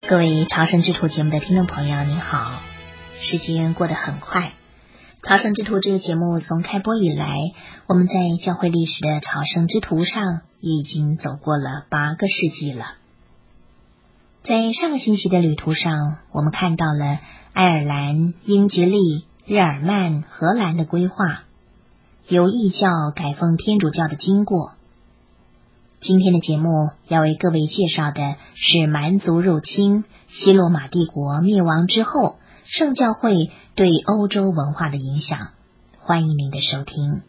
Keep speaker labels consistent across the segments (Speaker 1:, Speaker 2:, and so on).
Speaker 1: 各位朝圣之途节目的听众朋友您好，时间过得很快。朝圣之途这个节目从开播以来，我们在教会历史的朝圣之途上也已经走过了8个世纪了。在上个星期的旅途上，我们看到了爱尔兰、英吉利、日耳曼、荷兰的规划，由异教改奉天主教的经过。今天的节目要为各位介绍的是蛮族入侵、西罗马帝国灭亡之后，圣教会对欧洲文化的影响。欢迎您的收听。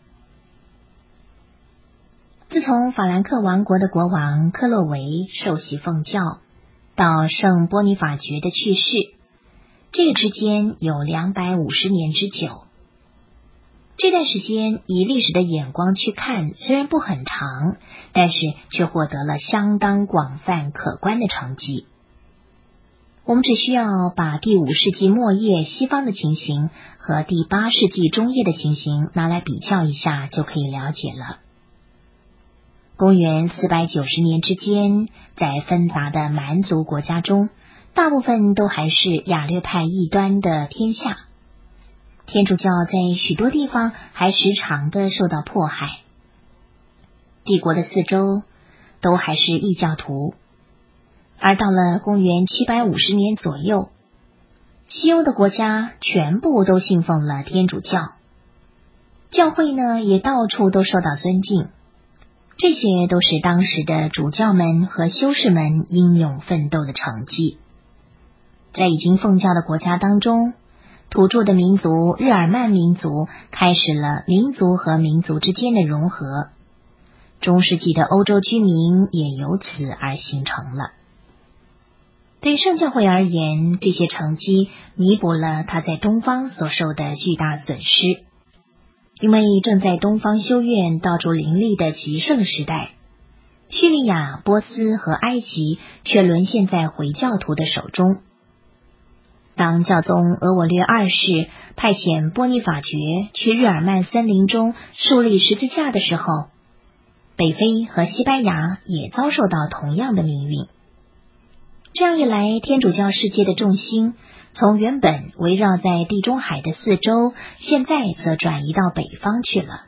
Speaker 1: 自从法兰克王国的国王克洛维受洗奉教，到圣波尼法爵的去世，这个之间有250年之久。这段时间以历史的眼光去看，虽然不很长，但是却获得了相当广泛可观的成绩。我们只需要把第5世纪末叶西方的情形和第8世纪中叶的情形拿来比较一下，就可以了解了。公元490年之间，在纷杂的蛮族国家中，大部分都还是亚略派异端的天下。天主教在许多地方还时常的受到迫害，帝国的四周都还是异教徒。而到了公元750年左右，西欧的国家全部都信奉了天主教，教会呢也到处都受到尊敬。这些都是当时的主教们和修士们英勇奋斗的成绩。在已经奉教的国家当中，土著的民族日耳曼民族开始了民族和民族之间的融合，中世纪的欧洲居民也由此而形成了。对圣教会而言，这些成绩弥补了他在东方所受的巨大损失，因为正在东方修院到处林立的极盛时代，叙利亚、波斯和埃及却沦陷在回教徒的手中。当教宗额我略2世派遣波尼法爵去日耳曼森林中树立十字架的时候，北非和西班牙也遭受到同样的命运。这样一来，天主教世界的重心从原本围绕在地中海的四周，现在则转移到北方去了。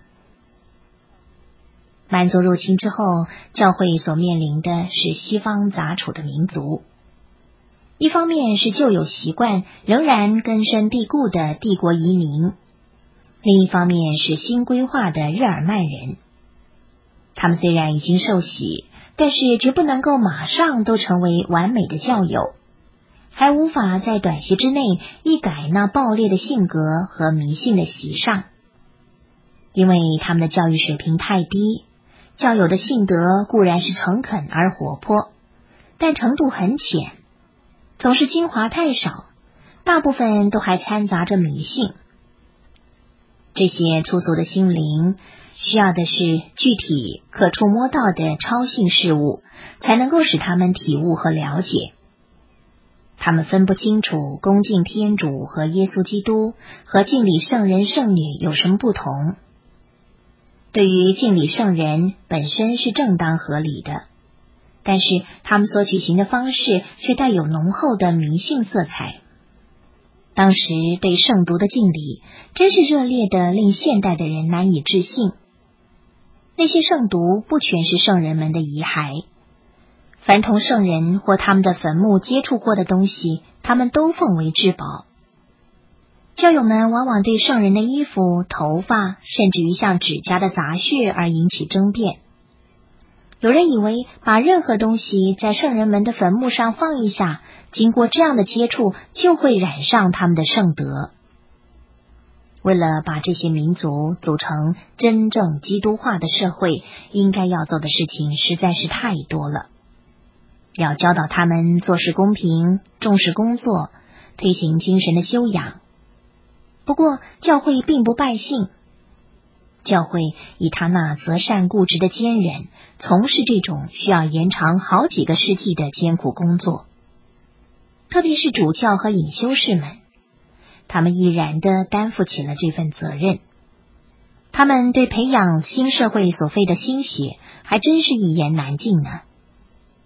Speaker 1: 蛮族入侵之后，教会所面临的是西方杂处的民族。一方面是旧有习惯仍然根深蒂固的帝国移民，另一方面是新规划的日耳曼人。他们虽然已经受洗，但是绝不能够马上都成为完美的教友，还无法在短期之内一改那暴烈的性格和迷信的习上。因为他们的教育水平太低，教友的性德固然是诚恳而活泼，但程度很浅，总是精华太少，大部分都还掺杂着迷信。这些粗俗的心灵需要的是具体可触摸到的超性事物，才能够使他们体悟和了解。他们分不清楚恭敬天主和耶稣基督和敬礼圣人圣女有什么不同。对于敬礼圣人本身是正当合理的，但是他们所举行的方式却带有浓厚的迷信色彩。当时对圣毒的敬礼真是热烈的令现代的人难以置信。那些圣毒不全是圣人们的遗骸，凡同圣人或他们的坟墓接触过的东西，他们都奉为至宝。教友们往往对圣人的衣服、头发，甚至于像指甲的杂屑而引起争辩。有人以为把任何东西在圣人们的坟墓上放一下，经过这样的接触就会染上他们的圣德。为了把这些民族组成真正基督化的社会，应该要做的事情实在是太多了。要教导他们做事公平，重视工作，推行精神的修养。不过教会并不败兴，教会以他那择善固执的坚忍，从事这种需要延长好几个世纪的艰苦工作。特别是主教和隐修士们，他们毅然地担负起了这份责任。他们对培养新社会所费的心血，还真是一言难尽呢。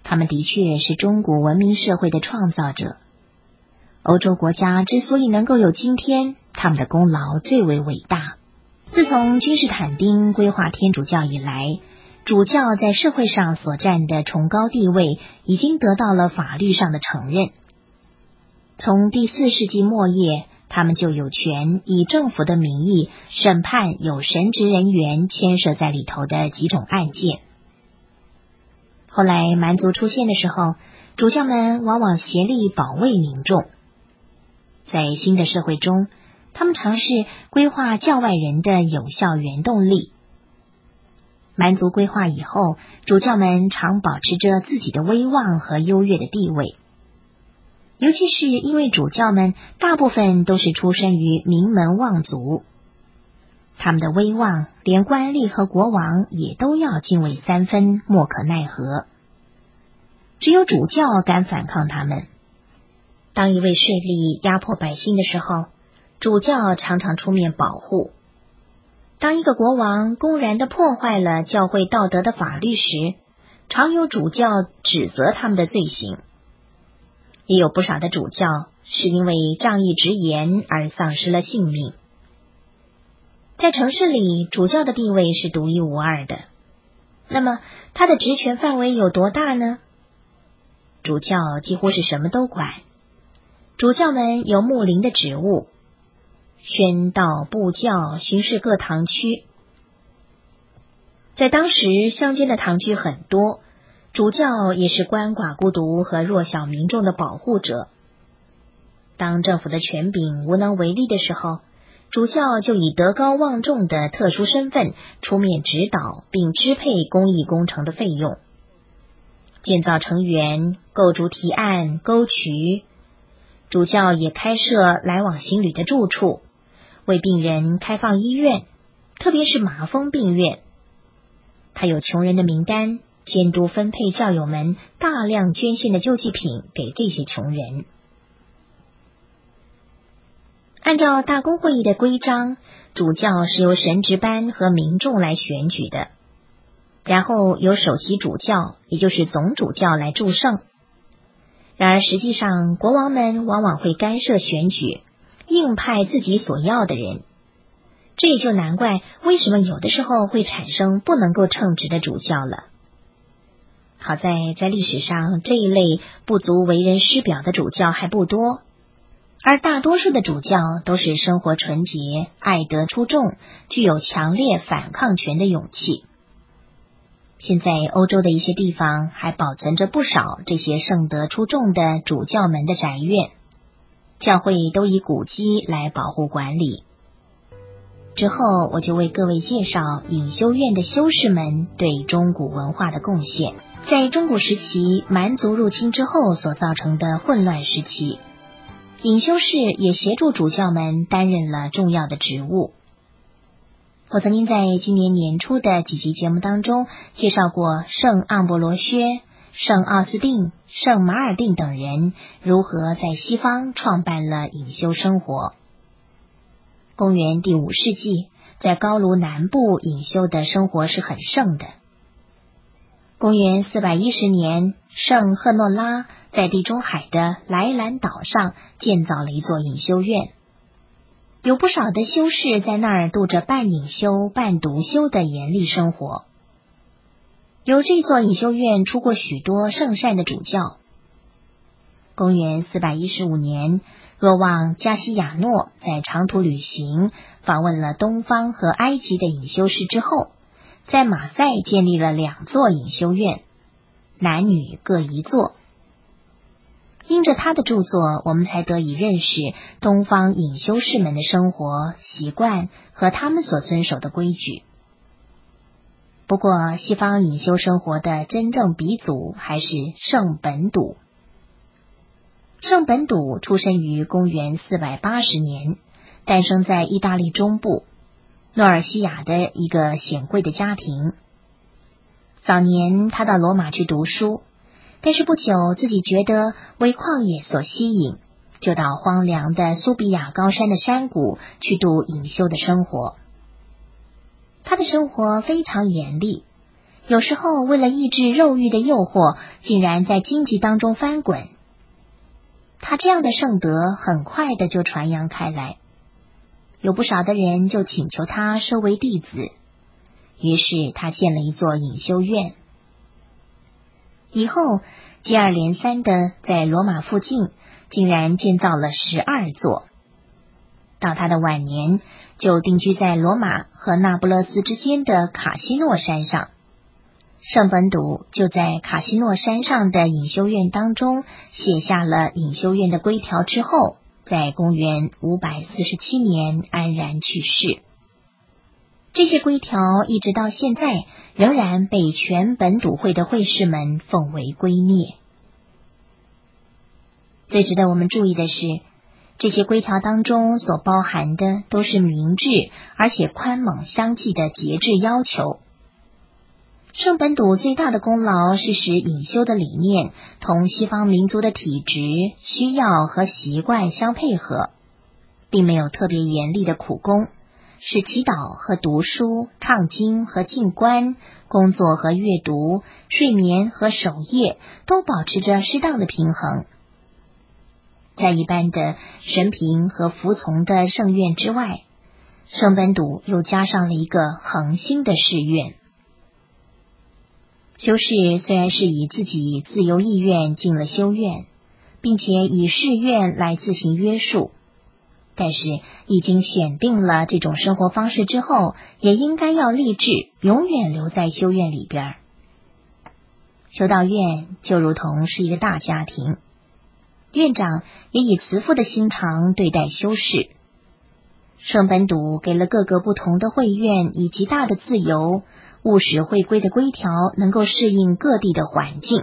Speaker 1: 他们的确是中古文明社会的创造者。欧洲国家之所以能够有今天，他们的功劳最为伟大。自从君士坦丁规划天主教以来，主教在社会上所占的崇高地位已经得到了法律上的承认。从第4世纪末叶，他们就有权以政府的名义审判有神职人员牵涉在里头的几种案件。后来蛮族出现的时候，主教们往往协力保卫民众。在新的社会中，他们尝试规划教外人的有效原动力。蛮族规划以后，主教们常保持着自己的威望和优越的地位，尤其是因为主教们大部分都是出身于名门望族，他们的威望连官吏和国王也都要敬畏3分，莫可奈何。只有主教敢反抗他们。当一位税吏压迫百姓的时候，主教常常出面保护。当一个国王公然地破坏了教会道德的法律时，常有主教指责他们的罪行。也有不少的主教是因为仗义直言而丧失了性命。在城市里，主教的地位是独一无二的。那么他的职权范围有多大呢？主教几乎是什么都管。主教们有牧灵的职务，宣道布教，巡视各堂区。在当时，乡间的堂区很多，主教也是鳏寡孤独和弱小民众的保护者。当政府的权柄无能为力的时候，主教就以德高望重的特殊身份出面指导并支配公益工程的费用，建造城垣、构筑堤岸、沟渠。主教也开设来往行旅的住处，为病人开放医院，特别是麻风病院。他有穷人的名单，监督分配教友们大量捐献的救济品给这些穷人。按照大公会议的规章，主教是由神职班和民众来选举的，然后由首席主教，也就是总主教来祝圣。然而实际上，国王们往往会干涉选举，硬派自己所要的人。这也就难怪为什么有的时候会产生不能够称职的主教了。好在历史上这一类不足为人师表的主教还不多，而大多数的主教都是生活纯洁、爱德出众，具有强烈反抗权的勇气。现在欧洲的一些地方还保存着不少这些圣德出众的主教们的宅院，教会都以古迹来保护管理。之后我就为各位介绍隐修院的修士们对中古文化的贡献，在中古时期蛮族入侵之后所造成的混乱时期，隐修士也协助主教们担任了重要的职务。我曾经在今年年初的几集节目当中介绍过圣盎伯罗薛、圣奥斯定、圣马尔定等人如何在西方创办了隐修生活。公元第5世纪，在高卢南部隐修的生活是很盛的。公元410年，圣赫诺拉在地中海的莱兰岛上建造了一座隐修院，有不少的修士在那儿度着半隐修半独修的严厉生活。由这座隐修院出过许多圣善的主教。公元415年，若望加西亚诺在长途旅行访问了东方和埃及的隐修士之后，在马赛建立了2座隐修院，男女各1座。因着他的著作，我们才得以认识东方隐修士们的生活习惯和他们所遵守的规矩。不过西方隐修生活的真正鼻祖还是圣本笃。圣本笃出生于公元480年，诞生在意大利中部诺尔西亚的一个显贵的家庭。早年他到罗马去读书，但是不久自己觉得为旷野所吸引，就到荒凉的苏比亚高山的山谷去度隐修的生活。他的生活非常严厉， 有时候为了抑制肉欲的诱惑，竟然在荆棘当中翻滚。他这样的圣德很快的就传扬开来，有不少的人就请求他收为弟子，于是他建了一座隐修院。以后接二连三的在罗马附近竟然建造了12座。到他的晚年，就定居在罗马和那不勒斯之间的卡西诺山上。圣本笃就在卡西诺山上的隐修院当中写下了隐修院的规条之后，在公元547年安然去世。这些规条一直到现在仍然被全本笃会的会士们奉为圭臬。最值得我们注意的是，这些规条当中所包含的都是明智而且宽猛相济的节制要求。圣本笃最大的功劳是使隐修的理念同西方民族的体质、需要和习惯相配合，并没有特别严厉的苦功，使祈祷和读书、唱经和静观、工作和阅读、睡眠和守夜都保持着适当的平衡。在一般的神平和服从的圣愿之外，圣本笃又加上了一个恒心的誓愿。修士虽然是以自己自由意愿进了修院，并且以誓愿来自行约束，但是已经选定了这种生活方式之后，也应该要立志永远留在修院里边。修道院就如同是一个大家庭，院长也以慈父的心肠对待修士。圣本笃给了各个不同的会院以极大的自由，务使会规的规条能够适应各地的环境。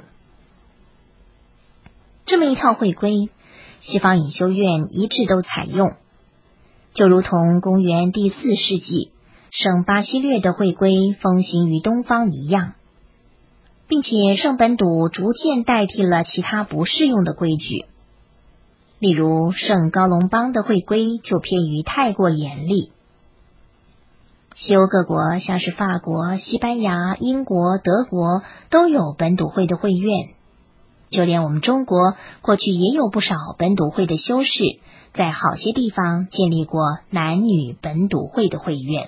Speaker 1: 这么一套会规，西方隐修院一致都采用，就如同公元第4世纪圣巴西略的会规风行于东方一样，并且圣本笃逐渐代替了其他不适用的规矩。例如圣高隆邦的会规就偏于太过严厉。西欧各国像是法国、西班牙、英国、德国都有本笃会的会院，就连我们中国过去也有不少本笃会的修士，在好些地方建立过男女本笃会的会院。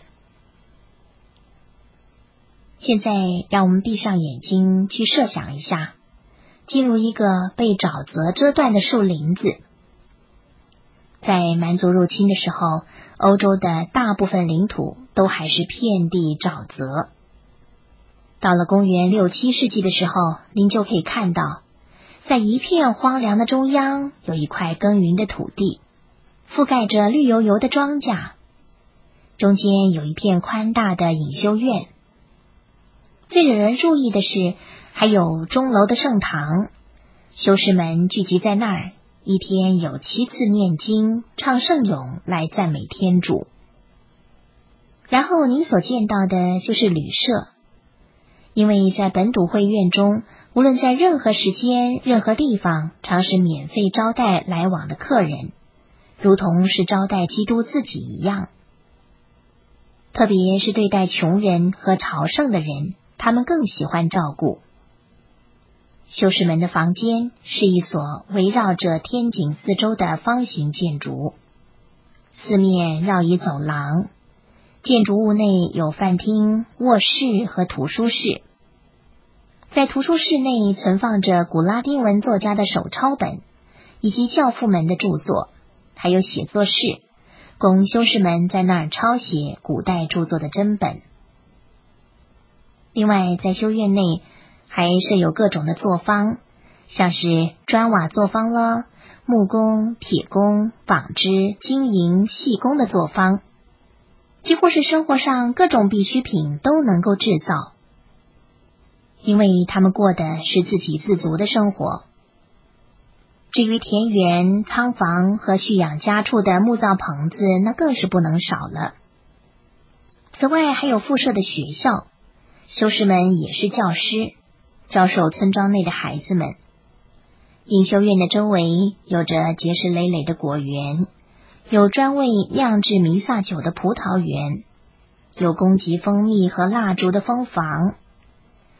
Speaker 1: 现在让我们闭上眼睛去设想一下，进入一个被沼泽遮断的树林子。在蛮族入侵的时候，欧洲的大部分领土都还是遍地沼泽。到了公元6、7世纪的时候，您就可以看到，在一片荒凉的中央有一块耕耘的土地，覆盖着绿油油的庄稼，中间有一片宽大的隐修院。最惹人注意的是，还有钟楼的圣堂，修士们聚集在那儿，一天有7次念经、唱圣咏来赞美天主。然后您所见到的就是旅社，因为在本笃会院中，无论在任何时间、任何地方，常是免费招待来往的客人，如同是招待基督自己一样。特别是对待穷人和朝圣的人，他们更喜欢照顾。修士们的房间是一所围绕着天井四周的方形建筑，四面绕以走廊，建筑物内有饭厅、卧室和图书室。在图书室内存放着古拉丁文作家的手抄本，以及教父们的著作，还有写作室，供修士们在那儿抄写古代著作的真本。另外，在修院内还设有各种的作坊，像是砖瓦作坊了、木工、铁工、纺织、金银、细工的作坊，几乎是生活上各种必需品都能够制造。因为他们过的是自给自足的生活。至于田园、仓房和蓄养家畜的木造棚子，那更是不能少了。此外还有附设的学校，修士们也是教师，教授村庄内的孩子们。隐修院的周围有着结实累累的果园，有专为酿制弥撒酒的葡萄园，有供给蜂蜜和蜡烛的蜂房。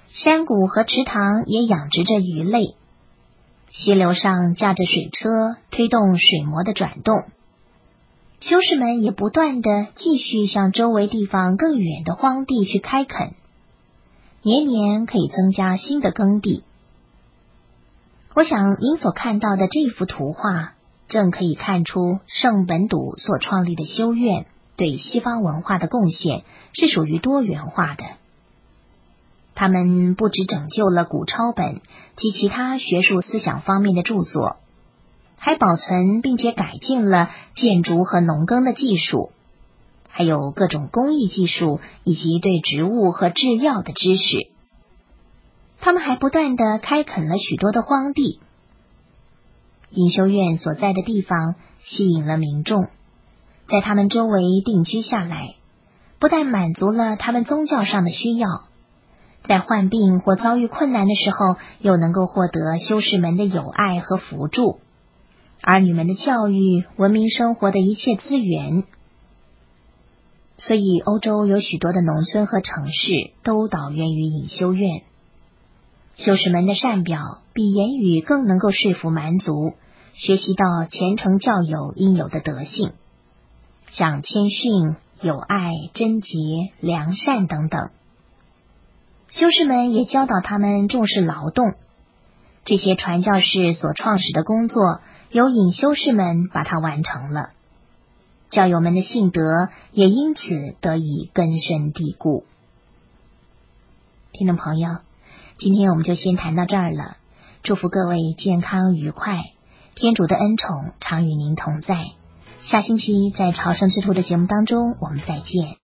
Speaker 1: 山谷和池塘也养殖着鱼类，溪流上驾着水车，推动水磨的转动。修士们也不断地继续向周围地方更远的荒地去开垦，年年可以增加新的耕地。我想您所看到的这幅图画，正可以看出圣本笃所创立的修院对西方文化的贡献是属于多元化的。他们不只拯救了古抄本及其他学术思想方面的著作，还保存并且改进了建筑和农耕的技术，还有各种工艺技术以及对植物和制药的知识。他们还不断地开垦了许多的荒地。隐修院所在的地方吸引了民众，在他们周围定居下来，不但满足了他们宗教上的需要，在患病或遭遇困难的时候，又能够获得修士们的友爱和扶助，儿女们的教育、文明生活的一切资源。所以欧洲有许多的农村和城市都导源于隐修院。修士们的善表比言语更能够说服蛮族，学习到虔诚教友应有的德性，像谦逊、友爱、贞洁、良善等等。修士们也教导他们重视劳动，这些传教士所创始的工作，由隐修士们把它完成了，教友们的信德也因此得以根深蒂固。听众朋友，今天我们就先谈到这儿了，祝福各位健康愉快，天主的恩宠常与您同在。下星期在朝圣之途的节目当中，我们再见。